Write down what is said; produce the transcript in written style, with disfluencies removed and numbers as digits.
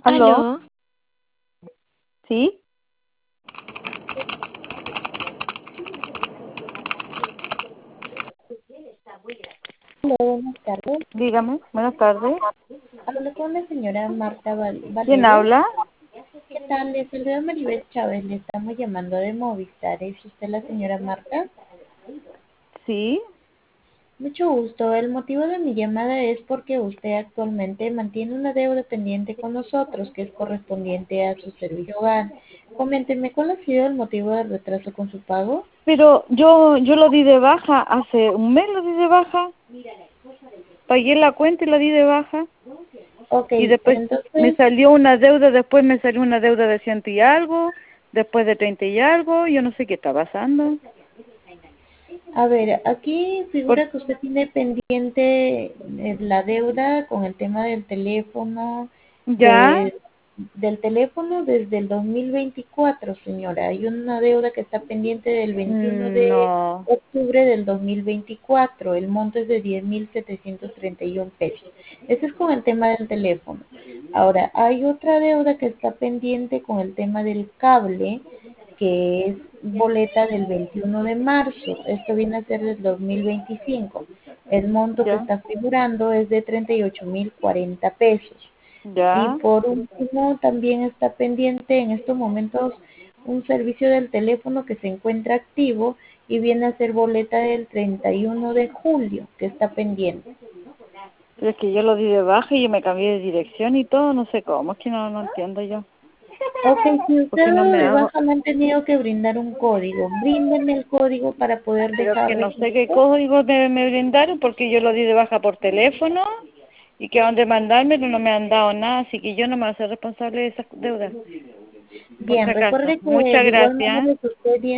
¿Aló? Aló, ¿Sí? Hola, buenas tardes. Dígame, buenas tardes. Hablo con la señora Marta ¿Quién Valero. habla? ¿Qué tal? Le saluda Maribel Chávez. Le estamos llamando de Movistar. ¿Es usted la señora Marta? Sí, Mucho gusto. El motivo de mi llamada es porque usted actualmente mantiene una deuda pendiente con nosotros que es correspondiente a su servicio hogar. Coménteme, ¿cuál ha sido el motivo del retraso con su pago? pero yo lo di de baja, hace un mes lo di de baja, pagué la cuenta y la di de baja, Ok, y después me entonces, salió una deuda, después me salió una deuda de 100 y algo, después de 30 y algo, yo no sé qué está pasando. a ver, aquí Por, figura que usted tiene pendiente la deuda con el tema del teléfono, ¿Ya? de, del teléfono desde el 2024, señora. Hay una deuda que está pendiente del 21 de No, octubre del 2024. El monto es de 10.731 pesos. Ese es con el tema del teléfono. Ahora, hay otra deuda que está pendiente con el tema del cable, que es boleta del 21 de marzo. Esto viene a ser del 2025. El monto que ya, está figurando es de 38.040 pesos. Y ya. por último, también está pendiente en estos momentos un servicio del teléfono que se encuentra activo y viene a ser boleta del 31 de julio, que está pendiente. Pero es que yo lo di de baja y yo me cambié de dirección y todo, no sé cómo, es que no entiendo yo. Ok, si usted Porque ha no dado me de hago, baja, me han tenido que brindar un código. Bríndeme el código para poder pero es dejar que no sé qué registro. código me brindaron porque yo lo di de baja por teléfono y que van a mandarme, pero no me han dado nada, así que yo no me voy a ser responsable de esas deudas, por si Bien, acaso. recuerde que Muchas de igual gracias. manera que usted